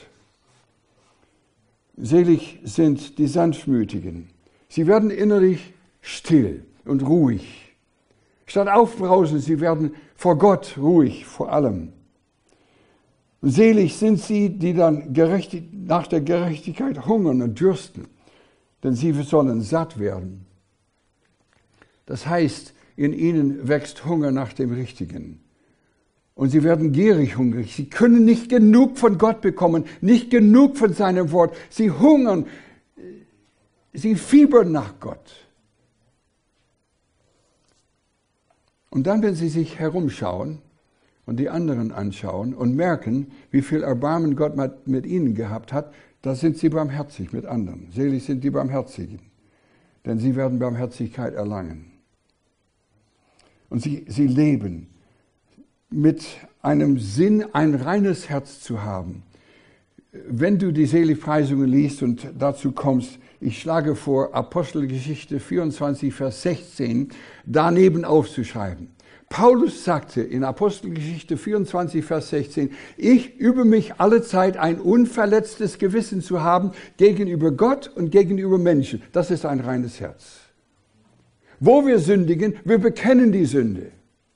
Selig sind die Sanftmütigen. Sie werden innerlich still und ruhig. Statt aufbrausen, sie werden vor Gott ruhig, vor allem. Und selig sind sie, die dann nach der Gerechtigkeit hungern und dürsten, denn sie sollen satt werden. Das heißt, in ihnen wächst Hunger nach dem Richtigen. Und sie werden gierig hungrig. Sie können nicht genug von Gott bekommen, nicht genug von seinem Wort. Sie hungern, sie fiebern nach Gott. Und dann, wenn sie sich herumschauen und die anderen anschauen und merken, wie viel Erbarmen Gott mit ihnen gehabt hat, da sind sie barmherzig mit anderen. Selig sind die Barmherzigen, denn sie werden Barmherzigkeit erlangen. Und sie, sie leben mit einem Sinn, ein reines Herz zu haben. Wenn du die Seligpreisungen liest und dazu kommst, ich schlage vor, Apostelgeschichte vierundzwanzig, Vers sechzehn, daneben aufzuschreiben. Paulus sagte in Apostelgeschichte vierundzwanzig, Vers sechzehn, ich übe mich allezeit ein unverletztes Gewissen zu haben gegenüber Gott und gegenüber Menschen. Das ist ein reines Herz. Wo wir sündigen, wir bekennen die Sünde.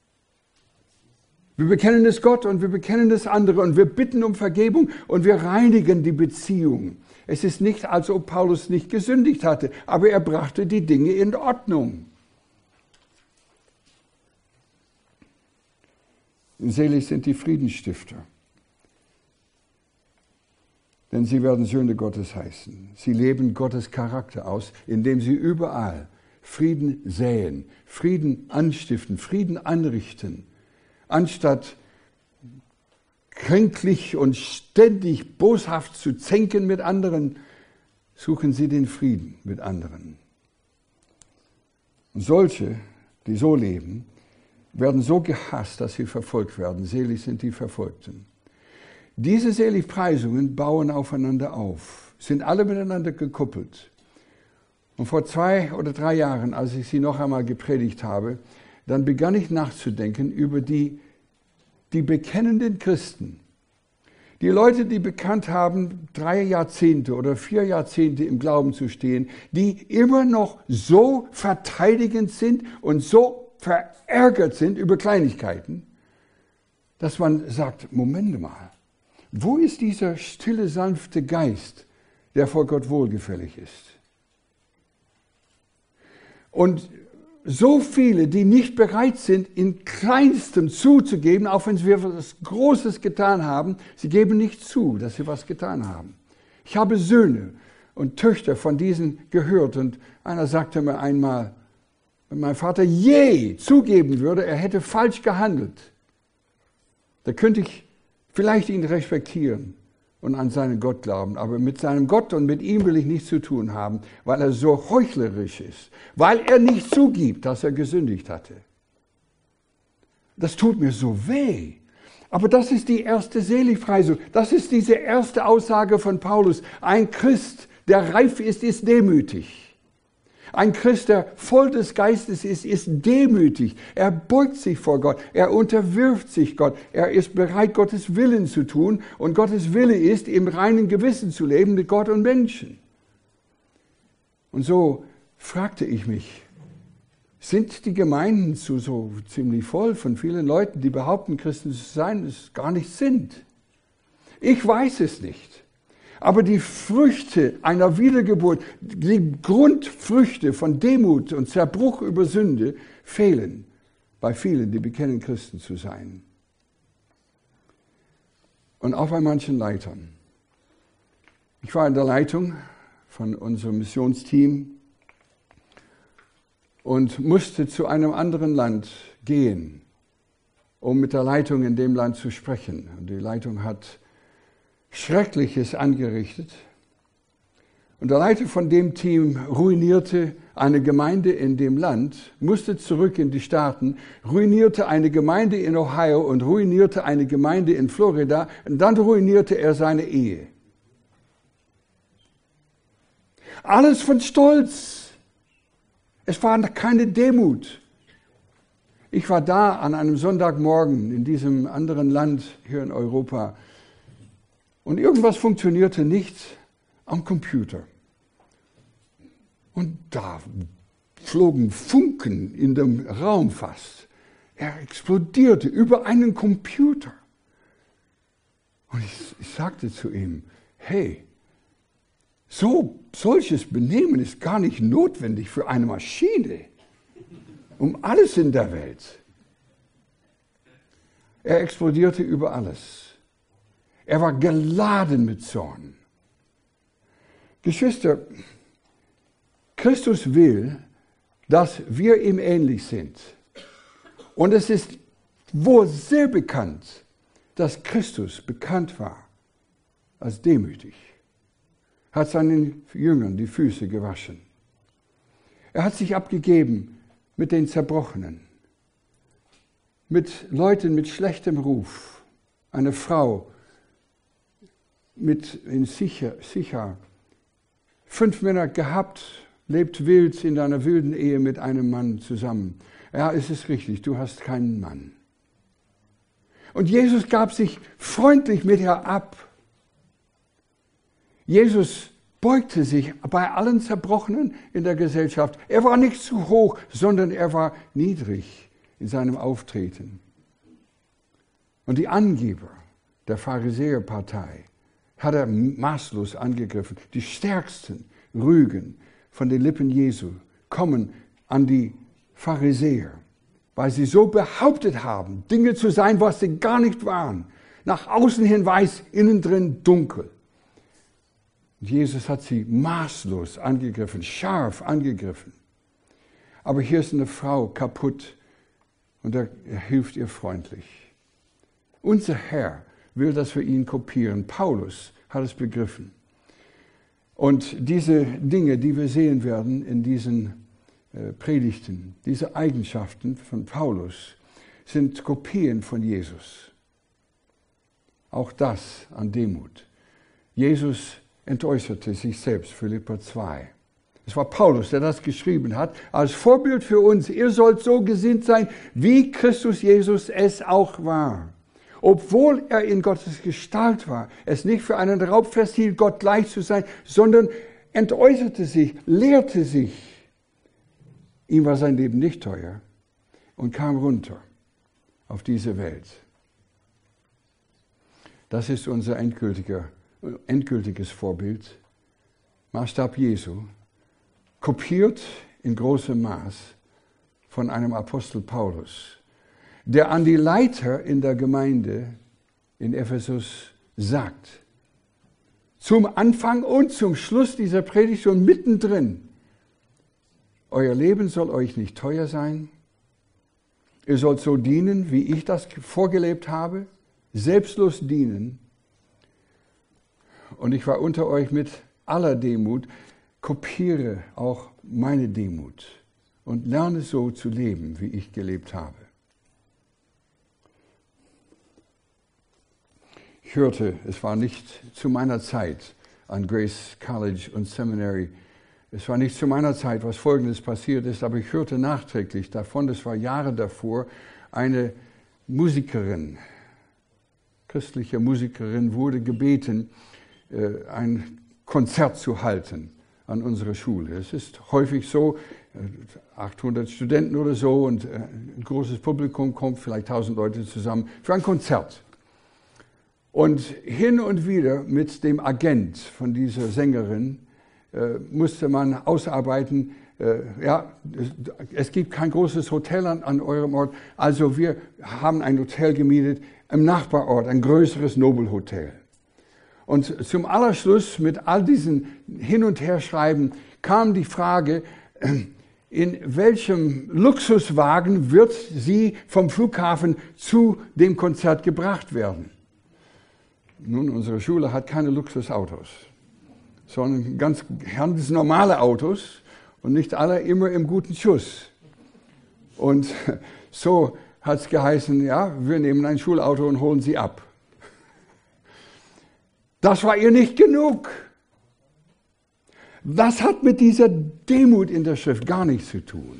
Wir bekennen es Gott und wir bekennen es andere und wir bitten um Vergebung und wir reinigen die Beziehung. Es ist nicht, als ob Paulus nicht gesündigt hatte, aber er brachte die Dinge in Ordnung. Selig sind die Friedensstifter, denn sie werden Söhne Gottes heißen. Sie leben Gottes Charakter aus, indem sie überall Frieden säen, Frieden anstiften, Frieden anrichten. Anstatt kränklich und ständig boshaft zu zänken mit anderen, suchen sie den Frieden mit anderen. Und solche, die so leben, werden so gehasst, dass sie verfolgt werden. Selig sind die Verfolgten. Diese Seligpreisungen bauen aufeinander auf, sind alle miteinander gekuppelt. Und vor zwei oder drei Jahren, als ich sie noch einmal gepredigt habe, dann begann ich nachzudenken über die, die bekennenden Christen. Die Leute, die bekannt haben, drei Jahrzehnte oder vier Jahrzehnte im Glauben zu stehen, die immer noch so verteidigend sind und so verärgert sind über Kleinigkeiten, dass man sagt, Moment mal, wo ist dieser stille, sanfte Geist, der vor Gott wohlgefällig ist? Und so viele, die nicht bereit sind, in Kleinstem zuzugeben, auch wenn wir etwas Großes getan haben, sie geben nicht zu, dass sie was getan haben. Ich habe Söhne und Töchter von diesen gehört und einer sagte mir einmal, wenn mein Vater je zugeben würde, er hätte falsch gehandelt, da könnte ich vielleicht ihn respektieren und an seinen Gott glauben, aber mit seinem Gott und mit ihm will ich nichts zu tun haben, weil er so heuchlerisch ist, weil er nicht zugibt, dass er gesündigt hatte. Das tut mir so weh. Aber das ist die erste Seligpreisung. Das ist diese erste Aussage von Paulus. Ein Christ, der reif ist, ist demütig. Ein Christ, der voll des Geistes ist, ist demütig. Er beugt sich vor Gott. Er unterwirft sich Gott. Er ist bereit, Gottes Willen zu tun. Und Gottes Wille ist, im reinen Gewissen zu leben mit Gott und Menschen. Und so fragte ich mich, sind die Gemeinden so, so ziemlich voll von vielen Leuten, die behaupten, Christen zu sein, es gar nicht sind? Ich weiß es nicht. Aber die Früchte einer Wiedergeburt, die Grundfrüchte von Demut und Zerbruch über Sünde fehlen bei vielen, die bekennen, Christen zu sein. Und auch bei manchen Leitern. Ich war in der Leitung von unserem Missionsteam und musste zu einem anderen Land gehen, um mit der Leitung in dem Land zu sprechen. Und die Leitung hat Schreckliches angerichtet. Und der Leiter von dem Team ruinierte eine Gemeinde in dem Land, musste zurück in die Staaten, ruinierte eine Gemeinde in Ohio und ruinierte eine Gemeinde in Florida. Und dann ruinierte er seine Ehe. Alles von Stolz. Es war keine Demut. Ich war da an einem Sonntagmorgen in diesem anderen Land hier in Europa. Und irgendwas funktionierte nicht am Computer. Und da flogen Funken in dem Raum fast. Er explodierte über einen Computer. Und ich, ich sagte zu ihm, hey, so solches Benehmen ist gar nicht notwendig für eine Maschine. Um alles in der Welt. Er explodierte über alles. Er war geladen mit Zorn. Geschwister, Christus will, dass wir ihm ähnlich sind. Und es ist wohl sehr bekannt, dass Christus bekannt war als demütig. Er hat seinen Jüngern die Füße gewaschen. Er hat sich abgegeben mit den Zerbrochenen, mit Leuten mit schlechtem Ruf, eine Frau mit in sicher, sicher, fünf Männer gehabt, lebt wild in einer wilden Ehe mit einem Mann zusammen. Ja, es ist richtig, du hast keinen Mann. Und Jesus gab sich freundlich mit ihr ab. Jesus beugte sich bei allen Zerbrochenen in der Gesellschaft. Er war nicht zu hoch, sondern er war niedrig in seinem Auftreten. Und die Angeber der Pharisäerpartei hat er maßlos angegriffen. Die stärksten Rügen von den Lippen Jesu kommen an die Pharisäer, weil sie so behauptet haben, Dinge zu sein, was sie gar nicht waren. Nach außen hin weiß, innen drin dunkel. Und Jesus hat sie maßlos angegriffen, scharf angegriffen. Aber hier ist eine Frau kaputt und er, er hilft ihr freundlich. Unser Herr will, dass wir ihn kopieren. Paulus hat es begriffen. Und diese Dinge, die wir sehen werden in diesen äh, Predigten, diese Eigenschaften von Paulus, sind Kopien von Jesus. Auch das an Demut. Jesus entäußerte sich selbst, Philipper zwei. Es war Paulus, der das geschrieben hat, als Vorbild für uns. Ihr sollt so gesinnt sein, wie Christus Jesus es auch war. Obwohl er in Gottes Gestalt war, es nicht für einen Raub festhielt, Gott gleich zu sein, sondern entäußerte sich, lehrte sich. Ihm war sein Leben nicht teuer und kam runter auf diese Welt. Das ist unser endgültiger, endgültiges Vorbild, Maßstab Jesu, kopiert in großem Maß von einem Apostel Paulus, der an die Leiter in der Gemeinde in Ephesus sagt, zum Anfang und zum Schluss dieser Predigt und mittendrin, euer Leben soll euch nicht teuer sein, ihr sollt so dienen, wie ich das vorgelebt habe, selbstlos dienen. Und ich war unter euch mit aller Demut, kopiere auch meine Demut und lerne so zu leben, wie ich gelebt habe. Ich hörte, es war nicht zu meiner Zeit an Grace College und Seminary, Es war nicht zu meiner Zeit, was Folgendes passiert ist, aber ich hörte nachträglich davon, das war Jahre davor, eine Musikerin, christliche Musikerin, wurde gebeten, ein Konzert zu halten an unserer Schule. Es ist häufig so, achthundert Studenten oder so und ein großes Publikum kommt, vielleicht tausend Leute zusammen für ein Konzert. Und hin und wieder mit dem Agent von dieser Sängerin äh, musste man ausarbeiten, äh, ja, es, es gibt kein großes Hotel an, an eurem Ort, also wir haben ein Hotel gemietet im Nachbarort, ein größeres Nobelhotel. Und zum Allerschluss mit all diesen Hin- und Herschreiben kam die Frage, in welchem Luxuswagen wird sie vom Flughafen zu dem Konzert gebracht werden? Nun, unsere Schule hat keine Luxusautos, sondern ganz, ganz normale Autos und nicht alle immer im guten Schuss. Und so hat es geheißen, ja, wir nehmen ein Schulauto und holen sie ab. Das war ihr nicht genug. Das hat mit dieser Demut in der Schrift gar nichts zu tun.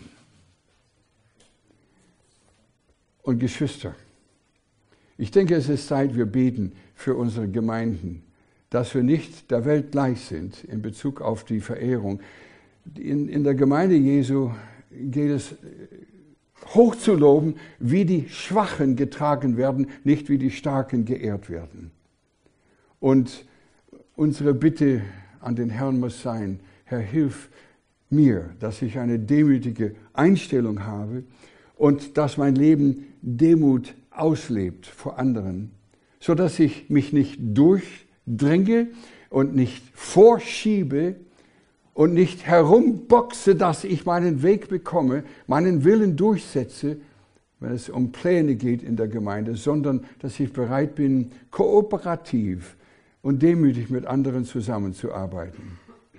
Und Geschwister, ich denke, es ist Zeit, wir beten für unsere Gemeinden, dass wir nicht der Welt gleich sind in Bezug auf die Verehrung. In, in der Gemeinde Jesu geht es hoch zu loben, wie die Schwachen getragen werden, nicht wie die Starken geehrt werden. Und unsere Bitte an den Herrn muss sein, Herr, hilf mir, dass ich eine demütige Einstellung habe und dass mein Leben Demut auslebt vor anderen, sodass ich mich nicht durchdringe und nicht vorschiebe und nicht herumboxe, dass ich meinen Weg bekomme, meinen Willen durchsetze, wenn es um Pläne geht in der Gemeinde, sondern dass ich bereit bin, kooperativ und demütig mit anderen zusammenzuarbeiten.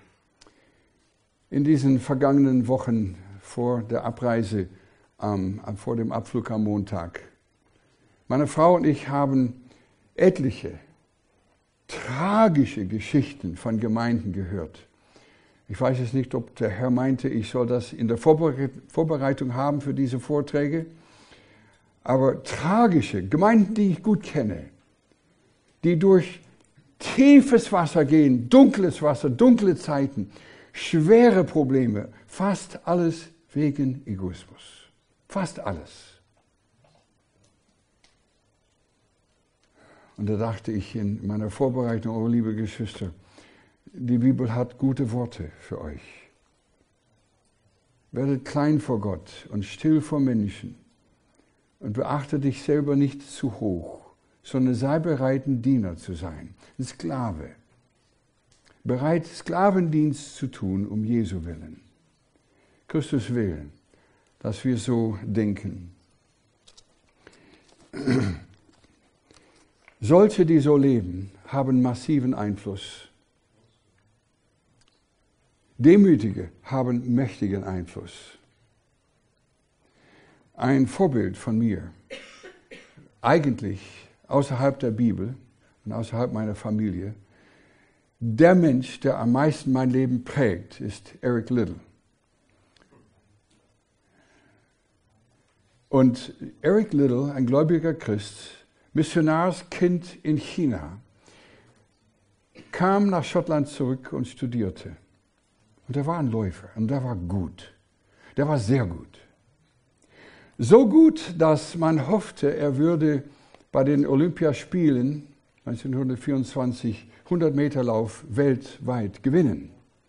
In diesen vergangenen Wochen vor der Abreise, ähm, vor dem Abflug am Montag, meine Frau und ich haben etliche tragische Geschichten von Gemeinden gehört. Ich weiß jetzt nicht, ob der Herr meinte, ich soll das in der Vorbereitung haben für diese Vorträge, aber tragische Gemeinden, die ich gut kenne, die durch tiefes Wasser gehen, dunkles Wasser, dunkle Zeiten, schwere Probleme, fast alles wegen Egoismus. Fast alles. Und da dachte ich in meiner Vorbereitung, oh liebe Geschwister, die Bibel hat gute Worte für euch. Werdet klein vor Gott und still vor Menschen und beachte dich selber nicht zu hoch, sondern sei bereit, ein Diener zu sein, ein Sklave. Bereit, Sklavendienst zu tun, um Jesu willen. Christus will, dass wir so denken. Solche, die so leben, haben massiven Einfluss. Demütige haben mächtigen Einfluss. Ein Vorbild von mir, eigentlich außerhalb der Bibel und außerhalb meiner Familie, der Mensch, der am meisten mein Leben prägt, ist Eric Liddell. Und Eric Liddell, ein gläubiger Christ, Missionarskind in China, kam nach Schottland zurück und studierte. Und er war ein Läufer und der war gut. Der war sehr gut. So gut, dass man hoffte, er würde bei den Olympiaspielen neunzehnhundertvierundzwanzig hundert Meter Lauf weltweit gewinnen.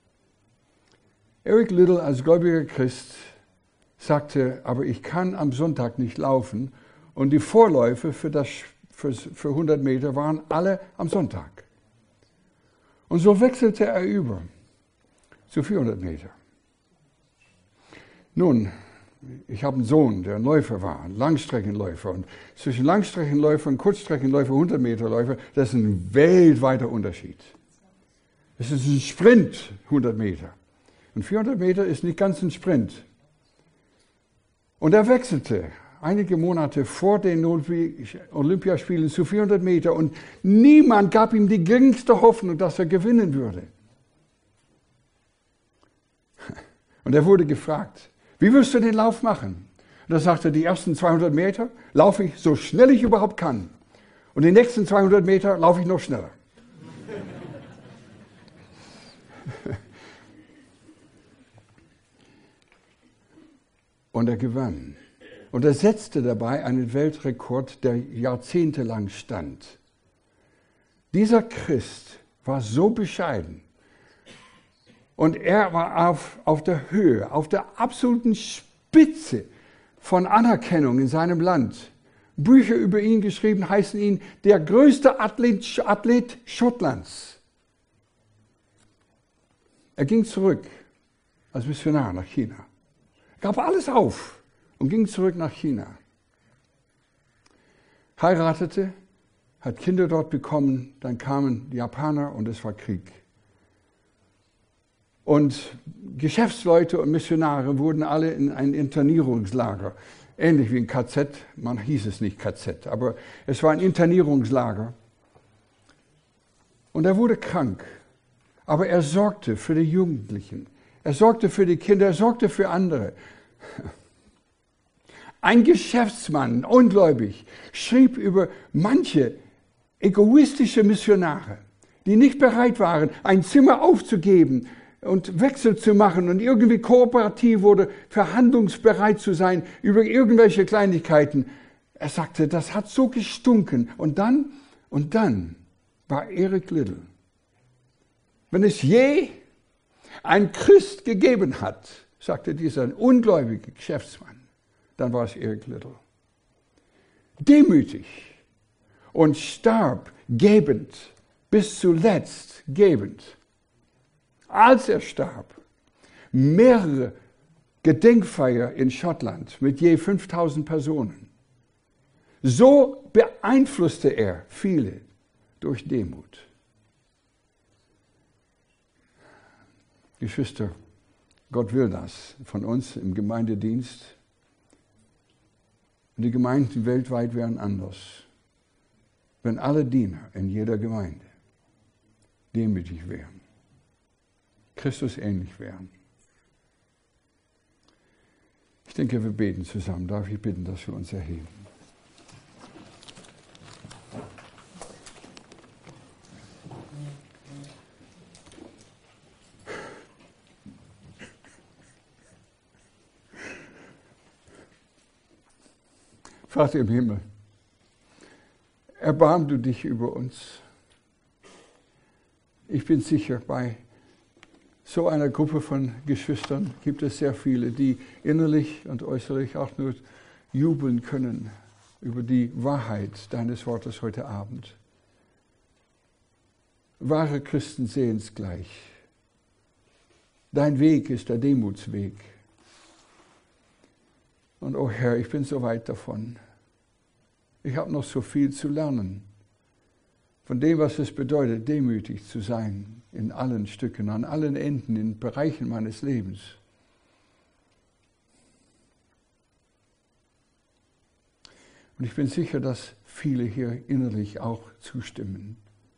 Eric Liddell als gläubiger Christ sagte, aber ich kann am Sonntag nicht laufen und die Vorläufe für, das, für, für hundert Meter waren alle am Sonntag. Und so wechselte er über zu vierhundert Meter. Nun, ich habe einen Sohn, der ein Läufer war, ein Langstreckenläufer. Und zwischen Langstreckenläufer und Kurzstreckenläufer, hundert Meter Läufer, das ist ein weltweiter Unterschied. Es ist ein Sprint, hundert Meter. Und vierhundert Meter ist nicht ganz ein Sprint. Und er wechselte einige Monate vor den Olympiaspielen zu vierhundert Meter und niemand gab ihm die geringste Hoffnung, dass er gewinnen würde. Und er wurde gefragt, wie wirst du den Lauf machen? Und er sagte, die ersten zweihundert Meter laufe ich so schnell ich überhaupt kann. Und die nächsten zweihundert Meter laufe ich noch schneller. Und er gewann. Und er setzte dabei einen Weltrekord, der jahrzehntelang stand. Dieser Christ war so bescheiden. Und er war auf, auf der Höhe, auf der absoluten Spitze von Anerkennung in seinem Land. Bücher über ihn geschrieben heißen ihn der größte Athlet, Athlet Schottlands. Er ging zurück als Missionar nach China. Er gab alles auf und ging zurück nach China. Heiratete, hat Kinder dort bekommen, dann kamen die Japaner und es war Krieg. Und Geschäftsleute und Missionare wurden alle in ein Internierungslager, ähnlich wie ein K Z, man hieß es nicht K Z, aber es war ein Internierungslager. Und er wurde krank, aber er sorgte für die Jugendlichen, er sorgte für die Kinder, er sorgte für andere. Ein Geschäftsmann, ungläubig, schrieb über manche egoistische Missionare, die nicht bereit waren, ein Zimmer aufzugeben und Wechsel zu machen und irgendwie kooperativ oder verhandlungsbereit zu sein über irgendwelche Kleinigkeiten. Er sagte, das hat so gestunken. Und dann, und dann war Eric Liddell. Wenn es je ein Christ gegeben hat, sagte dieser ungläubige Geschäftsmann, dann war es Eric Liddell. Demütig und starb gebend, bis zuletzt gebend. Als er starb, mehrere Gedenkfeier in Schottland mit je fünftausend Personen. So beeinflusste er viele durch Demut. Geschwister, Gott will das von uns im Gemeindedienst. Und die Gemeinden weltweit wären anders, wenn alle Diener in jeder Gemeinde demütig wären. Christus ähnlich wären. Ich denke, wir beten zusammen. Darf ich bitten, dass wir uns erheben? Vater im Himmel, erbarm du dich über uns. Ich bin sicher, bei so einer Gruppe von Geschwistern gibt es sehr viele, die innerlich und äußerlich auch nur jubeln können über die Wahrheit deines Wortes heute Abend. Wahre Christen sehen es gleich. Dein Weg ist der Demutsweg. Und oh Herr, ich bin so weit davon. Ich habe noch so viel zu lernen. Von dem, was es bedeutet, demütig zu sein in allen Stücken, an allen Enden, in Bereichen meines Lebens. Und ich bin sicher, dass viele hier innerlich auch zustimmen.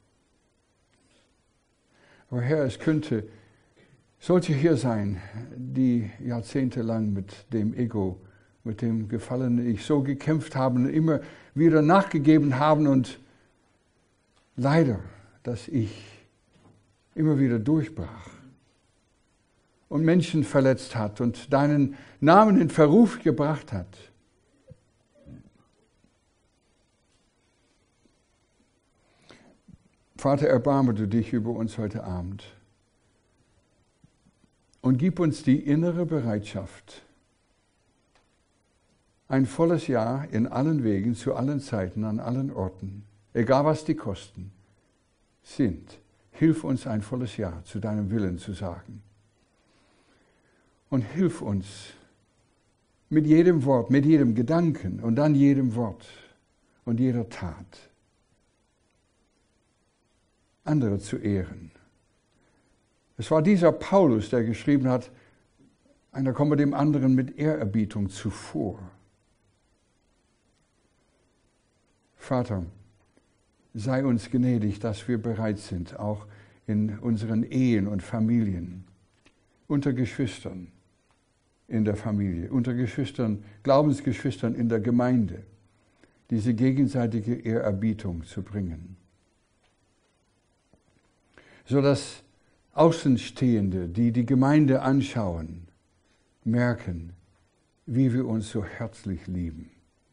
Aber Herr, es könnte solche hier sein, die jahrzehntelang mit dem Ego, mit dem gefallenen Ich so gekämpft haben, immer wieder nachgegeben haben und leider, dass ich immer wieder durchbrach und Menschen verletzt hat und deinen Namen in Verruf gebracht hat. Vater, erbarme du dich über uns heute Abend und gib uns die innere Bereitschaft, ein volles Ja in allen Wegen, zu allen Zeiten, an allen Orten, egal was die Kosten sind. Hilf uns, ein volles Ja zu deinem Willen zu sagen. Und hilf uns mit jedem Wort, mit jedem Gedanken und dann jedem Wort und jeder Tat, andere zu ehren. Es war dieser Paulus, der geschrieben hat, einer komme dem anderen mit Ehrerbietung zuvor. Vater, sei uns gnädig, dass wir bereit sind, auch in unseren Ehen und Familien, unter Geschwistern, in der Familie, unter Geschwistern, Glaubensgeschwistern in der Gemeinde, diese gegenseitige Ehrerbietung zu bringen, sodass Außenstehende, die die Gemeinde anschauen, merken, wie wir uns so herzlich lieben.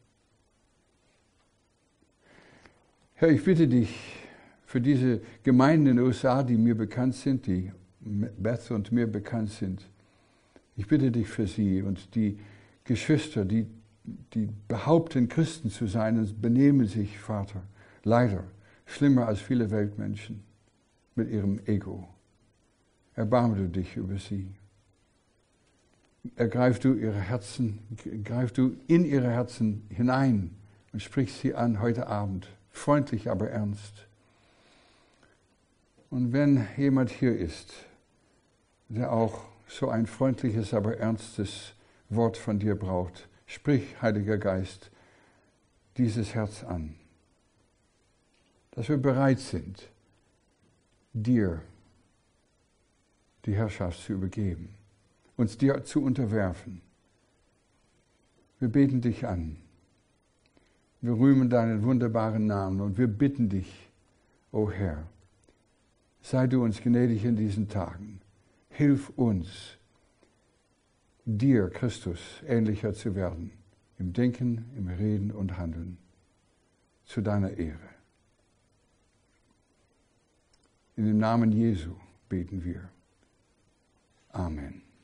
Herr, ich bitte dich für diese Gemeinden in den U S A, die mir bekannt sind, die Beth und mir bekannt sind. Ich bitte dich für sie und die Geschwister, die, die behaupten, Christen zu sein und benehmen sich, Vater, leider schlimmer als viele Weltmenschen mit ihrem Ego. Erbarme du dich über sie. Ergreif du ihre Herzen, greif du in ihre Herzen hinein und sprich sie an heute Abend, freundlich, aber ernst. Und wenn jemand hier ist, der auch so ein freundliches, aber ernstes Wort von dir braucht, sprich, Heiliger Geist, dieses Herz an, dass wir bereit sind, dir die Herrschaft zu übergeben, uns dir zu unterwerfen. Wir beten dich an. Wir rühmen deinen wunderbaren Namen und wir bitten dich, o Herr, sei du uns gnädig in diesen Tagen. Hilf uns, dir, Christus, ähnlicher zu werden, im Denken, im Reden und Handeln, zu deiner Ehre. In dem Namen Jesu beten wir. Amen.